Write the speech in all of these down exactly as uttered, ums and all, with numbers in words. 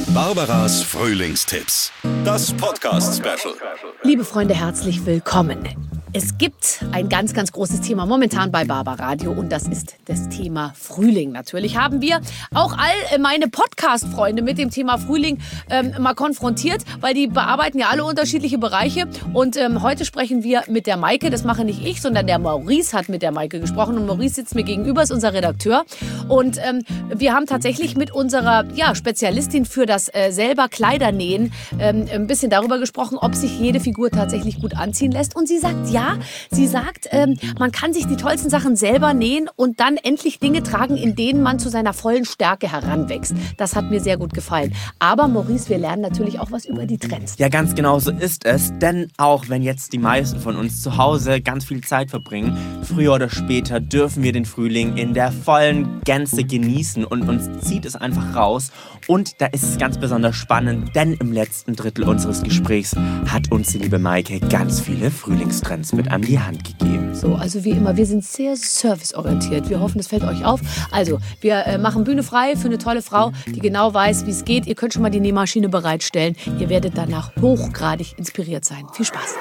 Barbaras Frühlingstipps. Das Podcast-Special. Liebe Freunde, herzlich willkommen. Es gibt ein ganz, ganz großes Thema momentan bei Barbaradio und das ist das Thema Frühling. Natürlich haben wir auch all meine Podcast-Freunde mit dem Thema Frühling ähm, mal konfrontiert, weil die bearbeiten ja alle unterschiedliche Bereiche. Und ähm, heute sprechen wir mit der Maike. Das mache nicht ich, sondern der Maurice hat mit der Maike gesprochen. Und Maurice sitzt mir gegenüber, ist unser Redakteur. Und ähm, wir haben tatsächlich mit unserer ja, Spezialistin für das äh, selber Kleidernähen ähm, ein bisschen darüber gesprochen, ob sich jede Figur tatsächlich gut anziehen lässt. Und sie sagt ja. Ja, sie sagt, ähm, man kann sich die tollsten Sachen selber nähen und dann endlich Dinge tragen, in denen man zu seiner vollen Stärke heranwächst. Das hat mir sehr gut gefallen. Aber Maurice, wir lernen natürlich auch was über die Trends. Ja, ganz genau so ist es. Denn auch wenn jetzt die meisten von uns zu Hause ganz viel Zeit verbringen, früher oder später dürfen wir den Frühling in der vollen Gänze genießen und uns zieht es einfach raus. Und da ist es ganz besonders spannend, denn im letzten Drittel unseres Gesprächs hat uns die liebe Maike ganz viele Frühlingstrends mit an die Hand gegeben. So, also wie immer, wir sind sehr serviceorientiert. Wir hoffen, es fällt euch auf. Also, wir äh, machen Bühne frei für eine tolle Frau, die genau weiß, wie es geht. Ihr könnt schon mal die Nähmaschine bereitstellen. Ihr werdet danach hochgradig inspiriert sein. Viel Spaß.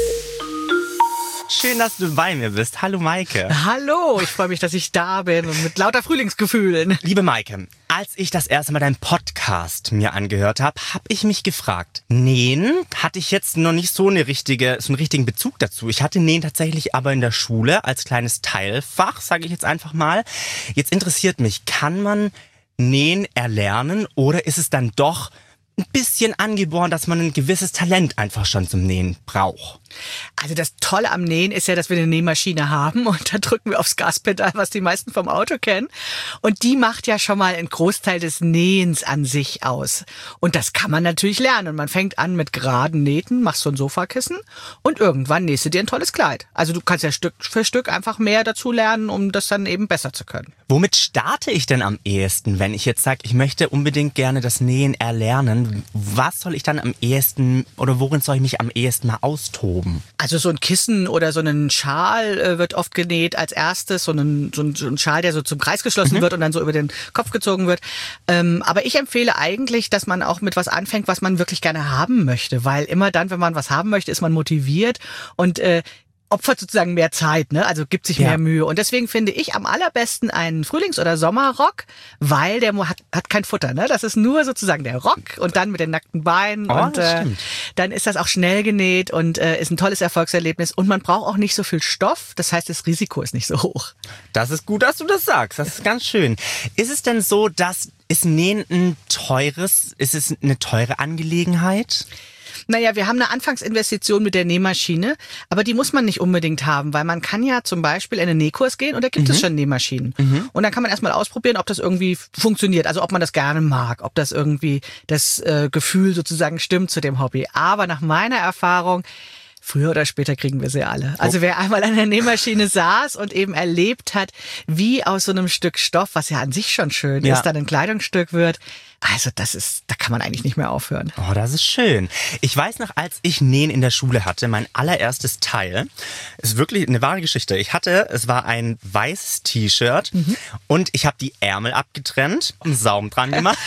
Schön, dass du bei mir bist. Hallo Maike. Hallo, ich freue mich, dass ich da bin und mit lauter Frühlingsgefühlen. Liebe Maike, als ich das erste Mal deinen Podcast mir angehört habe, habe ich mich gefragt, Nähen hatte ich jetzt noch nicht so, eine richtige, so einen richtigen Bezug dazu. Ich hatte Nähen tatsächlich aber in der Schule als kleines Teilfach, sage ich jetzt einfach mal. Jetzt interessiert mich, kann man Nähen erlernen oder ist es dann doch ein bisschen angeboren, dass man ein gewisses Talent einfach schon zum Nähen braucht? Also das Tolle am Nähen ist ja, dass wir eine Nähmaschine haben und da drücken wir aufs Gaspedal, was die meisten vom Auto kennen. Und die macht ja schon mal einen Großteil des Nähens an sich aus. Und das kann man natürlich lernen. Und man fängt an mit geraden Nähten, machst so ein Sofakissen und irgendwann nähst du dir ein tolles Kleid. Also du kannst ja Stück für Stück einfach mehr dazu lernen, um das dann eben besser zu können. Womit starte ich denn am ehesten, wenn ich jetzt sage, ich möchte unbedingt gerne das Nähen erlernen? Was soll ich dann am ehesten oder worin soll ich mich am ehesten mal austoben? Also so ein Kissen oder so ein Schal äh, wird oft genäht als erstes, so ein, so ein, so ein Schal, der so zum Kreis geschlossen mhm. wird und dann so über den Kopf gezogen wird. Ähm, aber ich empfehle eigentlich, dass man auch mit was anfängt, was man wirklich gerne haben möchte, weil immer dann, wenn man was haben möchte, ist man motiviert und äh, opfert sozusagen mehr Zeit, ne? Also gibt sich ja. mehr Mühe. Und deswegen finde ich am allerbesten einen Frühlings- oder Sommerrock, weil der hat, hat kein Futter, ne? Das ist nur sozusagen der Rock und dann mit den nackten Beinen. Oh, und äh, dann ist das auch schnell genäht und äh, ist ein tolles Erfolgserlebnis. Und man braucht auch nicht so viel Stoff. Das heißt, das Risiko ist nicht so hoch. Das ist gut, dass du das sagst. Das ist ganz schön. Ist es denn so, dass ist Nähen ein teures, ist es eine teure Angelegenheit? Naja, wir haben eine Anfangsinvestition mit der Nähmaschine, aber die muss man nicht unbedingt haben, weil man kann ja zum Beispiel in einen Nähkurs gehen und da gibt mhm. es schon Nähmaschinen. Mhm. Und dann kann man erstmal ausprobieren, ob das irgendwie funktioniert, also ob man das gerne mag, ob das irgendwie das äh, Gefühl sozusagen stimmt zu dem Hobby. Aber nach meiner Erfahrung, früher oder später kriegen wir sie alle. Also wer einmal an der Nähmaschine saß und eben erlebt hat, wie aus so einem Stück Stoff, was ja an sich schon schön ja. ist, dann ein Kleidungsstück wird, also das ist, da kann man eigentlich nicht mehr aufhören. Oh, das ist schön. Ich weiß noch, als ich Nähen in der Schule hatte, mein allererstes Teil, ist wirklich eine wahre Geschichte. Ich hatte, es war ein weißes T-Shirt mhm. und ich habe die Ärmel abgetrennt, einen Saum dran gemacht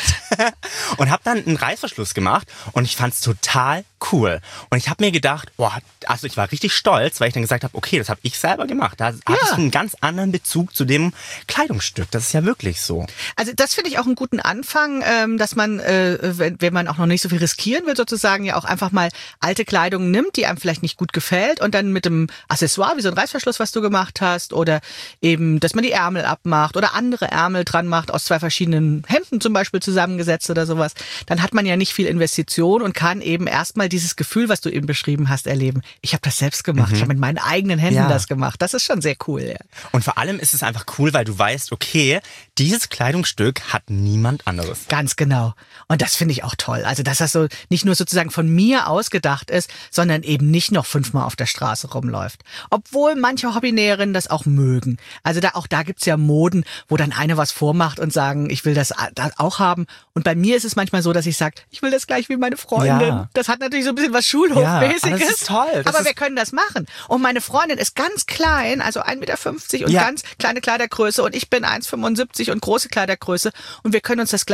und habe dann einen Reißverschluss gemacht und ich fand es total cool. Und ich habe mir gedacht, boah, also ich war richtig stolz, weil ich dann gesagt habe, okay, das habe ich selber gemacht. Da ja. hattest du einen ganz anderen Bezug zu dem Kleidungsstück. Das ist ja wirklich so. Also das finde ich auch einen guten Anfang, dass man, wenn, wenn man auch noch nicht so viel riskieren will, sozusagen ja auch einfach mal alte Kleidung nimmt, die einem vielleicht nicht gut gefällt und dann mit dem Accessoire, wie so ein Reißverschluss, was du gemacht hast, oder eben, dass man die Ärmel abmacht oder andere Ärmel dran macht, aus zwei verschiedenen Hemden zum Beispiel zusammengesetzt oder sowas, dann hat man ja nicht viel Investition und kann eben erstmal dieses Gefühl, was du eben beschrieben hast, erleben. Ich habe das selbst gemacht, mhm. ich habe mit meinen eigenen Händen ja. das gemacht. Das ist schon sehr cool. Ja. Und vor allem ist es einfach cool, weil du weißt, okay, dieses Kleidungsstück hat niemand anderes. Ganz genau. Und das finde ich auch toll. Also, dass das so nicht nur sozusagen von mir ausgedacht ist, sondern eben nicht noch fünfmal auf der Straße rumläuft. Obwohl manche Hobbynäherinnen das auch mögen. Also da auch da gibt's ja Moden, wo dann eine was vormacht und sagen, ich will das auch haben. Und bei mir ist es manchmal so, dass ich sage, ich will das gleich wie meine Freundin. Ja. Das hat natürlich so ein bisschen was Schulhofmäßiges. Ja, das ist toll. Das aber ist wir können das machen. Und meine Freundin ist ganz klein, also ein Meter fünfzig und ja. ganz kleine Kleidergröße. Und ich bin eins Komma fünfundsiebzig und große Kleidergröße. Und wir können uns das Gleiche nähen.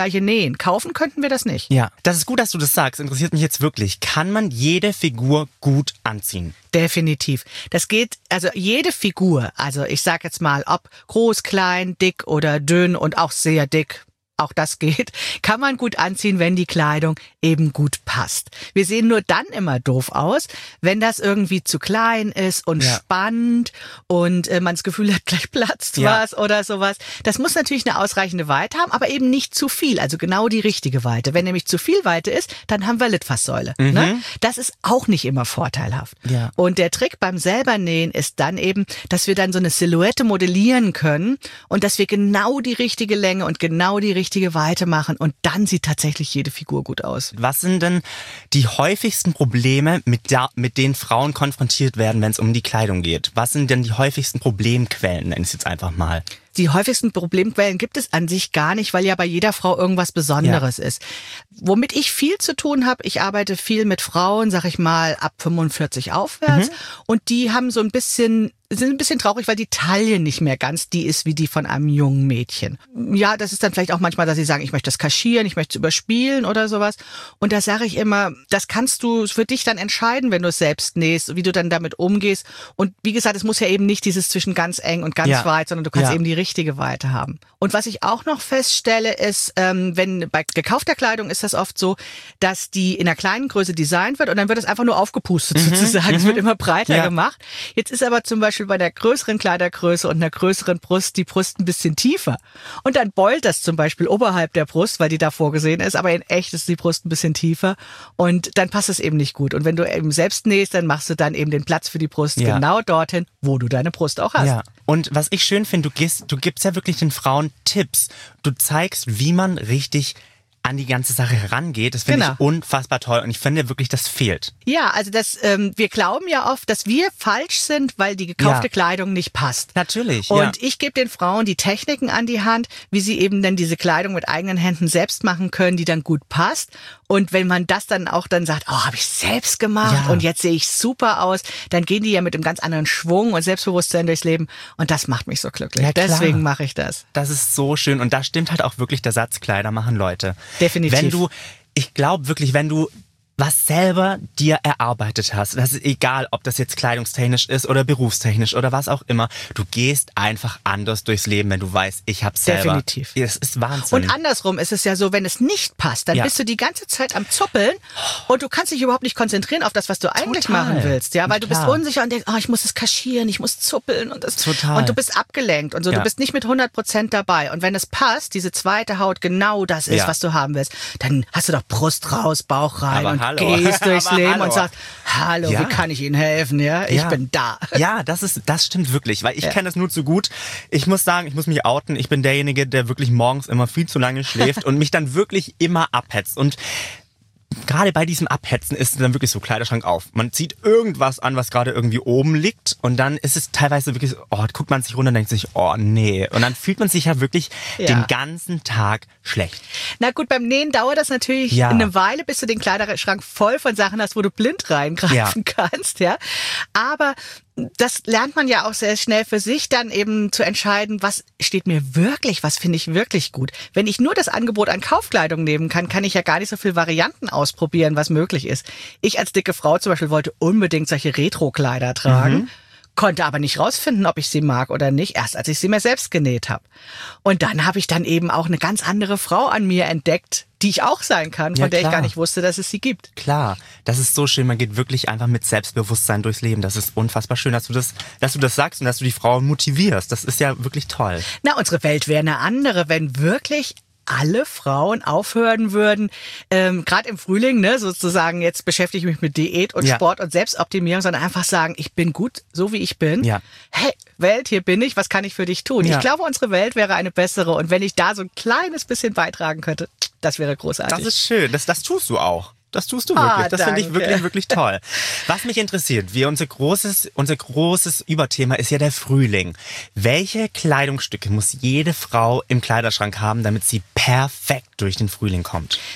nähen. Kaufen könnten wir das nicht. Ja, das ist gut, dass du das sagst. Interessiert mich jetzt wirklich. Kann man jede Figur gut anziehen? Definitiv. Das geht, also jede Figur, also ich sag jetzt mal, ob groß, klein, dick oder dünn und auch sehr dick, auch das geht, kann man gut anziehen, wenn die Kleidung eben gut passt. Wir sehen nur dann immer doof aus, wenn das irgendwie zu klein ist und ja. spannend und äh, man das Gefühl hat, gleich platzt ja. was oder sowas. Das muss natürlich eine ausreichende Weite haben, aber eben nicht zu viel, also genau die richtige Weite. Wenn nämlich zu viel Weite ist, dann haben wir Litfaßsäule. Mhm. Ne? Das ist auch nicht immer vorteilhaft. Ja. Und der Trick beim Selbernähen ist dann eben, dass wir dann so eine Silhouette modellieren können und dass wir genau die richtige Länge und genau die richtige richtige Weite machen und dann sieht tatsächlich jede Figur gut aus. Was sind denn die häufigsten Probleme, mit, der, mit denen Frauen konfrontiert werden, wenn es um die Kleidung geht? Was sind denn die häufigsten Problemquellen, nenne ich es jetzt einfach mal? Die häufigsten Problemquellen gibt es an sich gar nicht, weil ja bei jeder Frau irgendwas Besonderes ja. ist. Womit ich viel zu tun habe, ich arbeite viel mit Frauen, sag ich mal, ab fünfundvierzig aufwärts. Mhm. Und die haben so ein bisschen, sind ein bisschen traurig, weil die Taille nicht mehr ganz die ist wie die von einem jungen Mädchen. Ja, das ist dann vielleicht auch manchmal, dass sie sagen, ich möchte das kaschieren, ich möchte es überspielen oder sowas. Und da sage ich immer, das kannst du für dich dann entscheiden, wenn du es selbst nähst, wie du dann damit umgehst. Und wie gesagt, es muss ja eben nicht dieses zwischen ganz eng und ganz ja. weit, sondern du kannst ja. eben die richtige Weite haben. Und was ich auch noch feststelle, ist, ähm, wenn bei gekaufter Kleidung ist das oft so, dass die in einer kleinen Größe designt wird und dann wird es einfach nur aufgepustet mhm, sozusagen. Es wird immer breiter ja. gemacht. Jetzt ist aber zum Beispiel bei der größeren Kleidergröße und einer größeren Brust die Brust ein bisschen tiefer. Und dann beult das zum Beispiel oberhalb der Brust, weil die da vorgesehen ist, aber in echt ist die Brust ein bisschen tiefer und dann passt es eben nicht gut. Und wenn du eben selbst nähst, dann machst du dann eben den Platz für die Brust ja. genau dorthin, wo du deine Brust auch hast. Ja. Und was ich schön finde, du gehst, du gibst ja wirklich den Frauen Tipps. Du zeigst, wie man richtig an die ganze Sache herangeht. Das finde genau. ich unfassbar toll und ich finde wirklich, das fehlt. Ja, also das, ähm, wir glauben ja oft, dass wir falsch sind, weil die gekaufte ja. Kleidung nicht passt. Natürlich, Und ja. ich gebe den Frauen die Techniken an die Hand, wie sie eben dann diese Kleidung mit eigenen Händen selbst machen können, die dann gut passt. Und wenn man das dann auch dann sagt, oh, habe ich selbst gemacht ja. und jetzt sehe ich super aus, dann gehen die ja mit einem ganz anderen Schwung und Selbstbewusstsein durchs Leben und das macht mich so glücklich. Ja, deswegen mache ich das. Das ist so schön und da stimmt halt auch wirklich der Satz, Kleider machen Leute. Definitiv. Wenn du, ich glaube wirklich, wenn du was selber dir erarbeitet hast, das ist egal, ob das jetzt kleidungstechnisch ist oder berufstechnisch oder was auch immer, du gehst einfach anders durchs Leben, wenn du weißt, ich hab's selber. Definitiv. Es ist Wahnsinn. Und andersrum ist es ja so, wenn es nicht passt, dann ja. bist du die ganze Zeit am Zuppeln und du kannst dich überhaupt nicht konzentrieren auf das, was du eigentlich Total. machen willst, ja, weil du Klar. bist unsicher und denkst, oh, ich muss es kaschieren, ich muss zuppeln und das Total. und du bist abgelenkt und so, ja. du bist nicht mit hundert Prozent dabei und wenn es passt, diese zweite Haut genau das ist, ja. was du haben willst, dann hast du doch Brust raus, Bauch rein Aber und hallo. gehst durchs Aber Leben hallo. und sagst, hallo, ja. wie kann ich Ihnen helfen, ja, ich ja. bin da. Ja, das ist, das stimmt wirklich, weil ich ja. kenne das nur zu gut. Ich muss sagen, ich muss mich outen, ich bin derjenige, der wirklich morgens immer viel zu lange schläft und mich dann wirklich immer abhetzt und gerade bei diesem Abhetzen ist es dann wirklich so, Kleiderschrank auf. Man zieht irgendwas an, was gerade irgendwie oben liegt und dann ist es teilweise wirklich so, oh, guckt man sich runter und denkt sich, oh nee. Und dann fühlt man sich ja wirklich ja. den ganzen Tag schlecht. Na gut, beim Nähen dauert das natürlich ja. eine Weile, bis du den Kleiderschrank voll von Sachen hast, wo du blind reingreifen ja. kannst, ja. Aber das lernt man ja auch sehr schnell für sich, dann eben zu entscheiden, was steht mir wirklich, was finde ich wirklich gut. Wenn ich nur das Angebot an Kaufkleidung nehmen kann, kann ich ja gar nicht so viele Varianten ausprobieren, was möglich ist. Ich als dicke Frau zum Beispiel wollte unbedingt solche Retro-Kleider tragen. Mhm. Konnte aber nicht rausfinden, ob ich sie mag oder nicht, erst als ich sie mir selbst genäht habe. Und dann habe ich dann eben auch eine ganz andere Frau an mir entdeckt, die ich auch sein kann, von ja, der ich gar nicht wusste, dass es sie gibt. Klar, das ist so schön, man geht wirklich einfach mit Selbstbewusstsein durchs Leben. Das ist unfassbar schön, dass du das, dass du das sagst und dass du die Frauen motivierst. Das ist ja wirklich toll. Na, unsere Welt wäre eine andere, wenn wirklich alle Frauen aufhören würden, ähm, gerade im Frühling, ne, sozusagen, jetzt beschäftige ich mich mit Diät und ja. Sport und Selbstoptimierung, sondern einfach sagen, ich bin gut, so wie ich bin. Ja. Hey, Welt, hier bin ich, was kann ich für dich tun? Ja. Ich glaube, unsere Welt wäre eine bessere und wenn ich da so ein kleines bisschen beitragen könnte, das wäre großartig. Das ist schön, das, das tust du auch. Das tust du wirklich. Ah, das finde ich wirklich, wirklich toll. Was mich interessiert, wir, unser großes, unser großes Überthema ist ja der Frühling. Welche Kleidungsstücke muss jede Frau im Kleiderschrank haben, damit sie perfekt durch den Frühling kommt?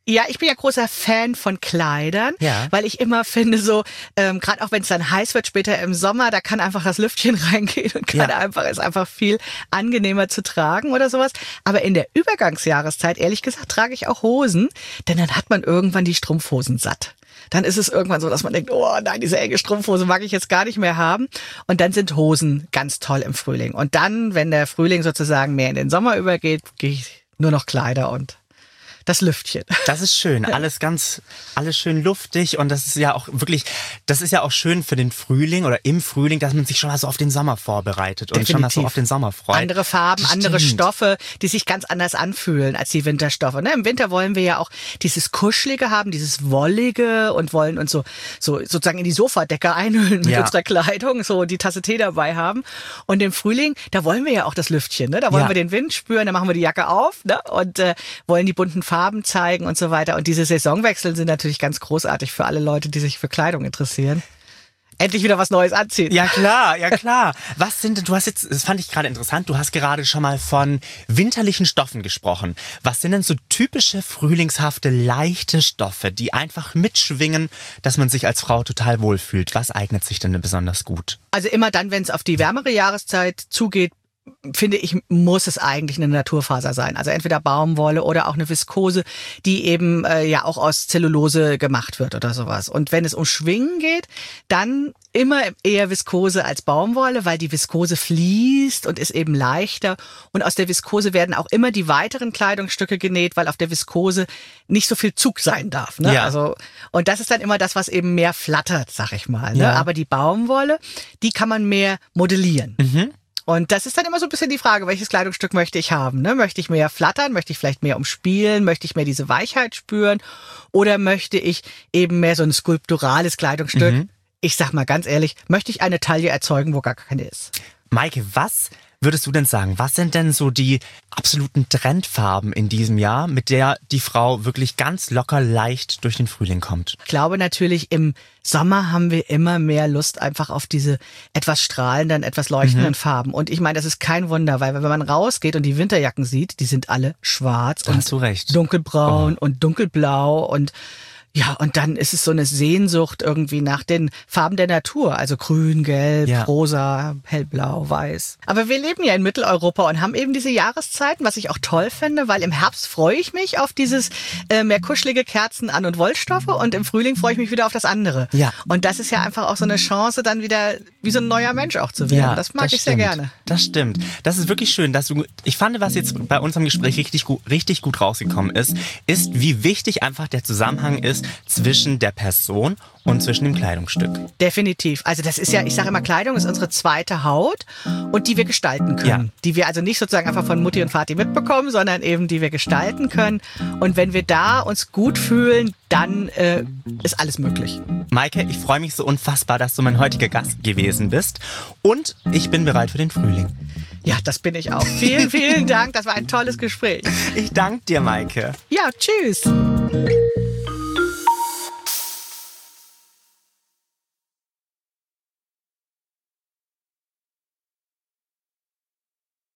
Ja, ich bin ja großer Fan von Kleidern, Ja. weil ich immer finde so, ähm, gerade auch wenn es dann heiß wird später im Sommer, da kann einfach das Lüftchen reingehen und gerade Ja. einfach ist einfach viel angenehmer zu tragen oder sowas. Aber in der Übergangsjahreszeit, ehrlich gesagt, trage ich auch Hosen, denn dann hat man irgendwann die Strumpfhosen satt. Dann ist es irgendwann so, dass man denkt, oh nein, diese enge Strumpfhose mag ich jetzt gar nicht mehr haben. Und dann sind Hosen ganz toll im Frühling. Und dann, wenn der Frühling sozusagen mehr in den Sommer übergeht, gehe ich nur noch Kleider und das Lüftchen. Das ist schön, alles ganz, alles schön luftig und das ist ja auch wirklich, das ist ja auch schön für den Frühling oder im Frühling, dass man sich schon mal so auf den Sommer vorbereitet und schon mal so Definitiv. auf den Sommer freut. Andere Farben, Das andere stimmt. Stoffe, die sich ganz anders anfühlen als die Winterstoffe. Ne? Im Winter wollen wir ja auch dieses Kuschelige haben, dieses Wollige und wollen uns so, so sozusagen in die Sofadecke einhüllen mit Ja. unserer Kleidung, so die Tasse Tee dabei haben. Und im Frühling, da wollen wir ja auch das Lüftchen. Ne? Da wollen Ja. wir den Wind spüren, da machen wir die Jacke auf, ne? Und äh, wollen die bunten Farben zeigen und so weiter. Und diese Saisonwechsel sind natürlich ganz großartig für alle Leute, die sich für Kleidung interessieren. Endlich wieder was Neues anziehen. Ja klar, ja klar. Was sind denn, du hast jetzt, das fand ich gerade interessant, du hast gerade schon mal von winterlichen Stoffen gesprochen. Was sind denn so typische frühlingshafte, leichte Stoffe, die einfach mitschwingen, dass man sich als Frau total wohlfühlt? Was eignet sich denn besonders gut? Also immer dann, wenn es auf die wärmere Jahreszeit zugeht, finde ich, muss es eigentlich eine Naturfaser sein. Also entweder Baumwolle oder auch eine Viskose, die eben äh, ja auch aus Zellulose gemacht wird oder sowas. Und wenn es um Schwingen geht, dann immer eher Viskose als Baumwolle, weil die Viskose fließt und ist eben leichter. Und aus der Viskose werden auch immer die weiteren Kleidungsstücke genäht, weil auf der Viskose nicht so viel Zug sein darf. Ne? Ja. Also, und das ist dann immer das, was eben mehr flattert, sag ich mal. Ne? Ja. Aber die Baumwolle, die kann man mehr modellieren. Mhm. Und das ist dann immer so ein bisschen die Frage, welches Kleidungsstück möchte ich haben? Ne? Möchte ich mehr flattern? Möchte ich vielleicht mehr umspielen? Möchte ich mehr diese Weichheit spüren? Oder möchte ich eben mehr so ein skulpturales Kleidungsstück? Mhm. Ich sag mal ganz ehrlich, möchte ich eine Taille erzeugen, wo gar keine ist? Maike, was würdest du denn sagen? Was sind denn so die absoluten Trendfarben in diesem Jahr, mit der die Frau wirklich ganz locker leicht durch den Frühling kommt? Ich glaube natürlich, im Sommer haben wir immer mehr Lust einfach auf diese etwas strahlenden, etwas leuchtenden Mhm. Farben. Und ich meine, das ist kein Wunder, weil wenn man rausgeht und die Winterjacken sieht, die sind alle schwarz Da und hast du recht. dunkelbraun und dunkelblau und ja, und dann ist es so eine Sehnsucht irgendwie nach den Farben der Natur, also grün, gelb, Ja. rosa, hellblau, weiß. Aber wir leben ja in Mitteleuropa und haben eben diese Jahreszeiten, was ich auch toll finde, weil im Herbst freue ich mich auf dieses äh, mehr kuschelige Kerzen an und Wollstoffe und im Frühling freue ich mich wieder auf das andere. Ja. Und das ist ja einfach auch so eine Chance, dann wieder wie so ein neuer Mensch auch zu werden. das mag ich sehr stimmt. gerne. Das stimmt. Das ist wirklich schön, dass du, ich fand, was jetzt bei unserem Gespräch richtig gut, richtig gut rausgekommen ist, ist, wie wichtig einfach der Zusammenhang ist zwischen der Person und zwischen dem Kleidungsstück. Definitiv. Also das ist ja, ich sage immer, Kleidung ist unsere zweite Haut und die wir gestalten können. Ja. Die wir also nicht sozusagen einfach von Mutti und Vati mitbekommen, sondern eben die wir gestalten können. Und wenn wir da uns gut fühlen, dann äh, ist alles möglich. Maike, ich freue mich so unfassbar, dass du mein heutiger Gast gewesen bist und ich bin bereit für den Frühling. Ja, das bin ich auch. Vielen, vielen Dank. Das war ein tolles Gespräch. Ich danke dir, Maike. Ja, tschüss.